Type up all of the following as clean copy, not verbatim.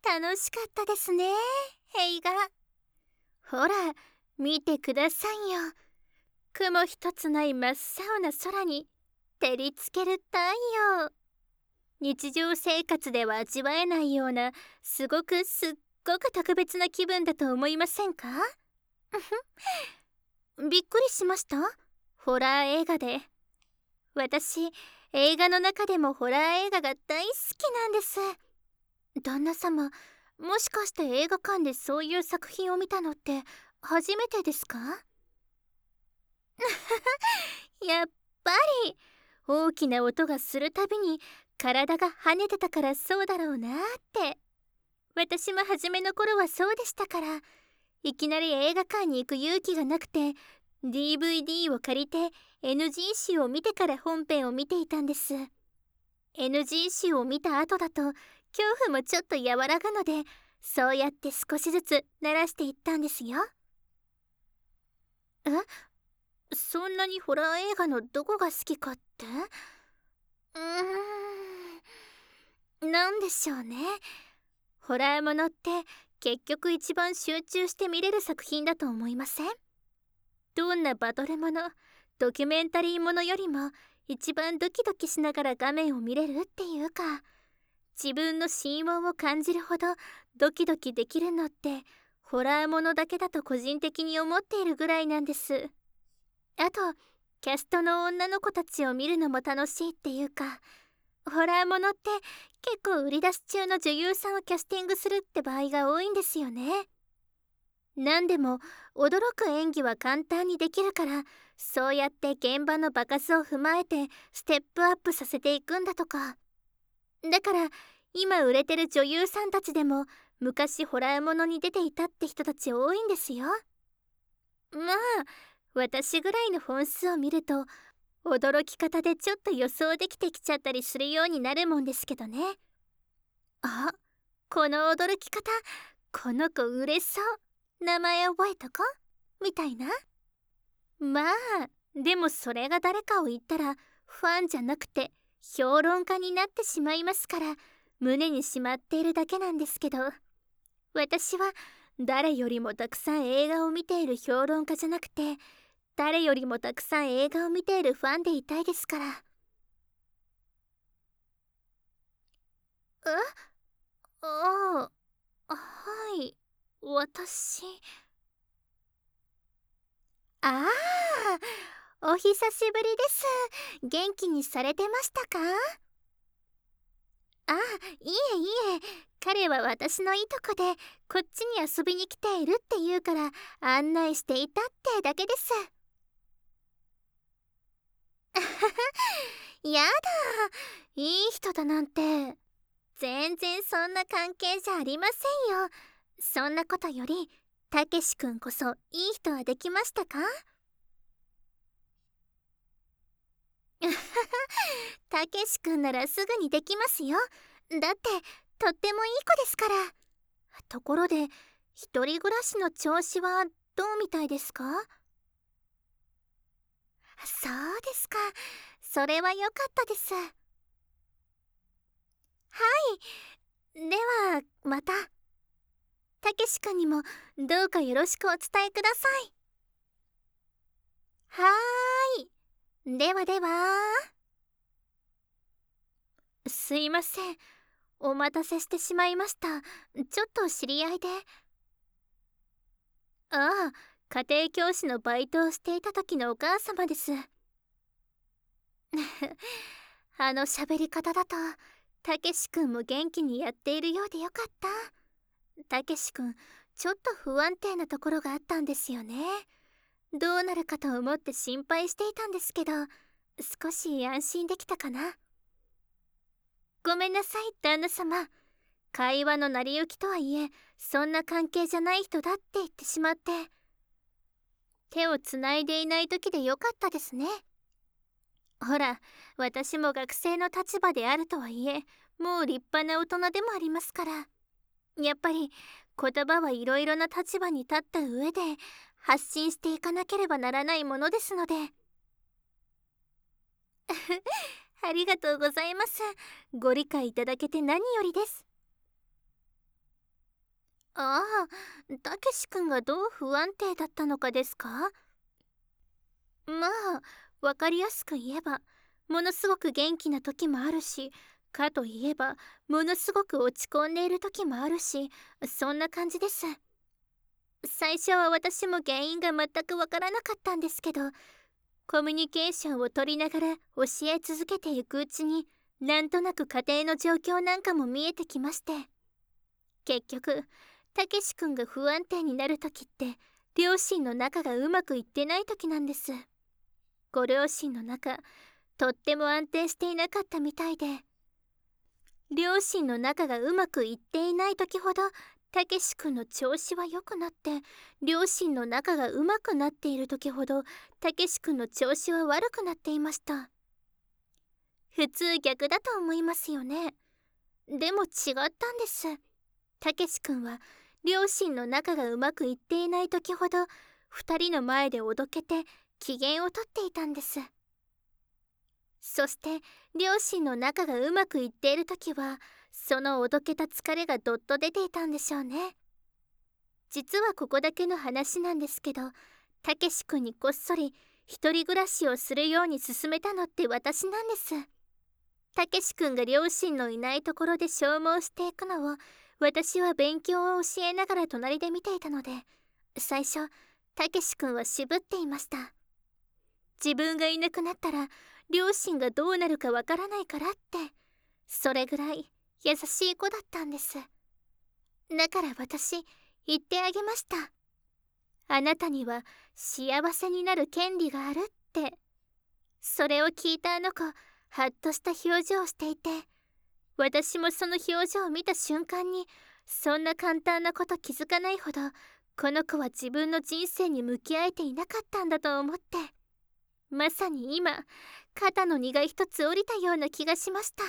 楽しかったですね、映画。ほら、見てくださいよ。雲一つない真っ青な空に照りつける太陽。日常生活では味わえないようなすっごく特別な気分だと思いませんか？びっくりしました。ホラー映画で。私、映画の中でもホラー映画が大好きなんです。旦那様、もしかして映画館でそういう作品を見たのって初めてですか？やっぱり大きな音がするたびに体が跳ねてたからそうだろうなって。私も初めの頃はそうでしたから、いきなり映画館に行く勇気がなくて DVD を借りて NG 集を見てから本編を見ていたんです。 NG 集を見た後だと恐怖もちょっと和らぐので、そうやって少しずつ慣らしていったんですよ。え、そんなにホラー映画のどこが好きかって？なんでしょうね。ホラーものって結局一番集中して見れる作品だと思いません？どんなバトルもの、ドキュメンタリーものよりも一番ドキドキしながら画面を見れるっていうか、自分の心音を感じるほどドキドキできるのってホラーものだけだと個人的に思っているぐらいなんです。あと、キャストの女の子たちを見るのも楽しいっていうか、ホラーものって結構売り出し中の女優さんをキャスティングするって場合が多いんですよね。何でも驚く演技は簡単にできるから、そうやって現場の場数を踏まえてステップアップさせていくんだとか。だから今売れてる女優さんたちでも昔ホラーものに出ていたって人たち多いんですよ。まあ、私ぐらいの本数を見ると驚き方でちょっと予想できてきちゃったりするようになるもんですけどね。あ、この驚き方、この子嬉しそう、名前覚えとこみたいな。まあ、でもそれが誰かを言ったらファンじゃなくて評論家になってしまいますから、胸にしまっているだけなんですけど、私は誰よりもたくさん映画を見ている評論家じゃなくて、誰よりもたくさん映画を見ているファンでいたいですから。え、ああ、はい、私。ああ、お久しぶりです。元気にされてましたか？あ、いえいえ、彼は私のいとこで、こっちに遊びに来ているって言うから案内していたってだけです。やだ、いい人だなんて。全然そんな関係じゃありませんよ。そんなことより、たけし君こそいい人はできましたか？たけし君ならすぐにできますよ。だってとってもいい子ですから。ところで、一人暮らしの調子はどうみたいですか？そうですか。それは良かったです。はい。ではまた。たけし君にもどうかよろしくお伝えください。はーい。ではでは。すいません。お待たせしてしまいました。ちょっと知り合いで。ああ、家庭教師のバイトをしていた時のお母様です。あの喋り方だと、たけし君も元気にやっているようでよかった。たけし君、ちょっと不安定なところがあったんですよね。どうなるかと思って心配していたんですけど、少し安心できたかな。ごめんなさい、旦那様。会話の成り行きとはいえ、そんな関係じゃない人だって言ってしまって。手をつないでいない時でよかったですね。ほら、私も学生の立場であるとはいえ、もう立派な大人でもありますから。やっぱり言葉はいろいろな立場に立った上で発信していかなければならないものですので。ありがとうございます。ご理解いただけて何よりです。 ああ、たけし君がどう不安定だったのかですか？まあ、わかりやすく言えば、ものすごく元気な時もあるし、かといえば、ものすごく落ち込んでいる時もあるし、そんな感じです。最初は私も原因が全くわからなかったんですけど、コミュニケーションを取りながら教え続けていくうちに、なんとなく家庭の状況なんかも見えてきまして、結局たけし君が不安定になる時って両親の仲がうまくいってない時なんです。ご両親の仲とっても安定していなかったみたいで、両親の仲がうまくいっていない時ほどたけし君の調子は良くなって、両親の仲がうまくなっている時ほどたけし君の調子は悪くなっていました。普通逆だと思いますよね。でも違ったんです。たけし君は両親の仲がうまくいっていない時ほど2人の前でおどけて機嫌をとっていたんです。そして両親の仲がうまくいっている時はそのおどけた疲れがどっと出ていたんでしょうね。実はここだけの話なんですけど、たけし君にこっそり一人暮らしをするように勧めたのって私なんです。たけし君が両親のいないところで消耗していくのを私は勉強を教えながら隣で見ていたので、最初たけし君は渋っていました。自分がいなくなったら両親がどうなるかわからないからって、それぐらい優しい子だったんです。だから私言ってあげました。あなたには幸せになる権利があるって。それを聞いたあの子、はっとした表情をしていて、私もその表情を見た瞬間に、そんな簡単なこと気づかないほどこの子は自分の人生に向き合えていなかったんだと思って、まさに今肩の荷が一つ下りたような気がしました。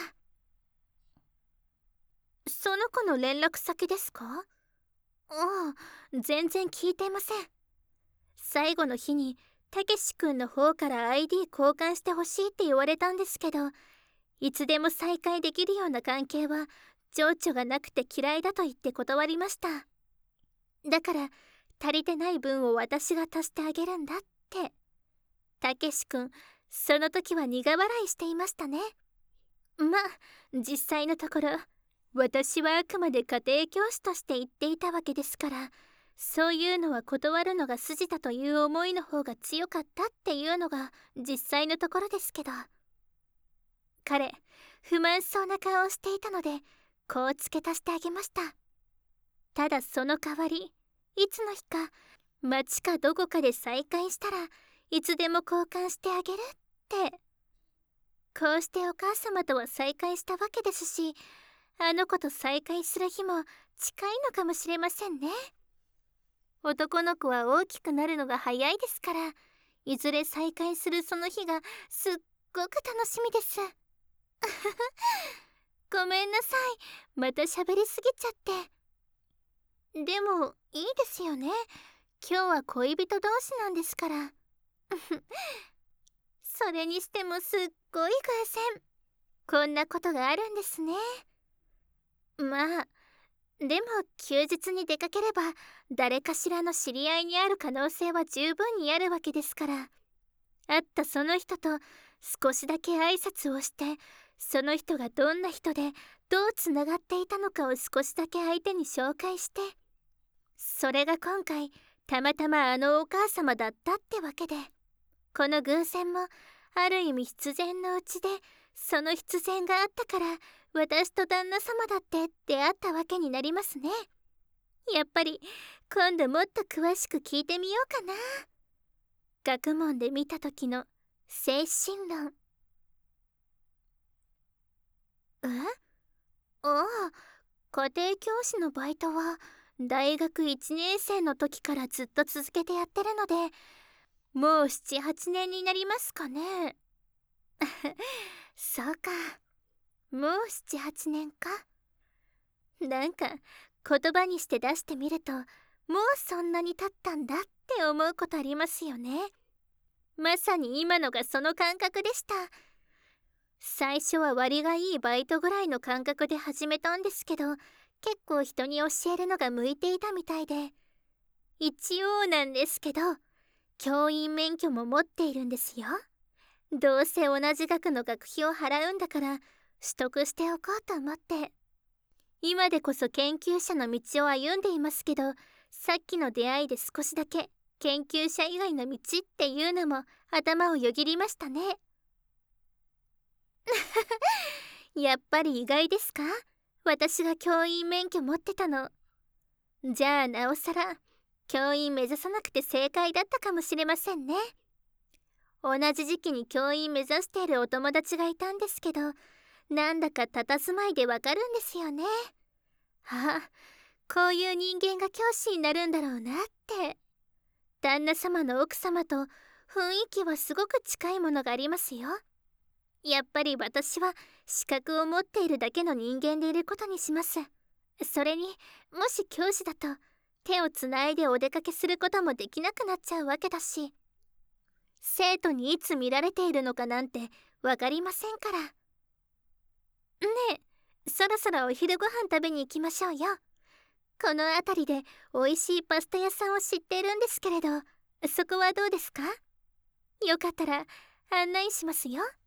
その子の連絡先ですか？ああ、全然聞いていません。最後の日にたけし君の方から ID 交換してほしいって言われたんですけど、いつでも再会できるような関係は情緒がなくて嫌いだと言って断りました。だから足りてない分を私が足してあげるんだって。たけし君、その時は苦笑いしていましたね。まあ実際のところ私はあくまで家庭教師として言っていたわけですから、そういうのは断るのが筋だという思いの方が強かったっていうのが実際のところですけど、彼不満そうな顔をしていたのでこう付け足してあげました。ただその代わり、いつの日か街かどこかで再会したらいつでも交換してあげるって。こうしてお母様とは再会したわけですし、あの子と再会する日も近いのかもしれませんね。男の子は大きくなるのが早いですから、いずれ再会するその日がすっごく楽しみです。ごめんなさい、また喋りすぎちゃって。でもいいですよね、今日は恋人同士なんですから。それにしてもすっごい偶然、こんなことがあるんですね。まあでも休日に出かければ誰かしらの知り合いにある可能性は十分にあるわけですから、会ったその人と少しだけ挨拶をして、その人がどんな人でどうつながっていたのかを少しだけ相手に紹介して、それが今回たまたまあのお母様だったってわけで、この偶然もある意味必然のうちで、その必然があったから私と旦那様だって出会ったわけになりますね。やっぱり今度もっと詳しく聞いてみようかな。学問で見た時の精神論。え？ああ、家庭教師のバイトは大学1年生の時からずっと続けてやってるので、もう7、8年になりますかね。そうか、もう7、8年か。なんか言葉にして出してみると、もうそんなに経ったんだって思うことありますよね。まさに今のがその感覚でした。最初は割がいいバイトぐらいの感覚で始めたんですけど、 結構人に教えるのが向いていたみたいで、一応なんですけど、教員免許も持っているんですよ。どうせ同じ額の学費を払うんだから取得しておこうと思って。今でこそ研究者の道を歩んでいますけど、さっきの出会いで少しだけ研究者以外の道っていうのも頭をよぎりましたね。やっぱり意外ですか？私が教員免許持ってたの。じゃあなおさら教員目指さなくて正解だったかもしれませんね。同じ時期に教員目指しているお友達がいたんですけど、なんだか佇まいでわかるんですよね。あ、こういう人間が教師になるんだろうなって。旦那様の奥様と雰囲気はすごく近いものがありますよ。やっぱり私は資格を持っているだけの人間でいることにします。それに、もし教師だと手をつないでお出かけすることもできなくなっちゃうわけだし、生徒にいつ見られているのかなんてわかりませんから。ねえ、そろそろお昼ご飯食べに行きましょうよ。この辺りで美味しいパスタ屋さんを知っているんですけれど、そこはどうですか？よかったら案内しますよ。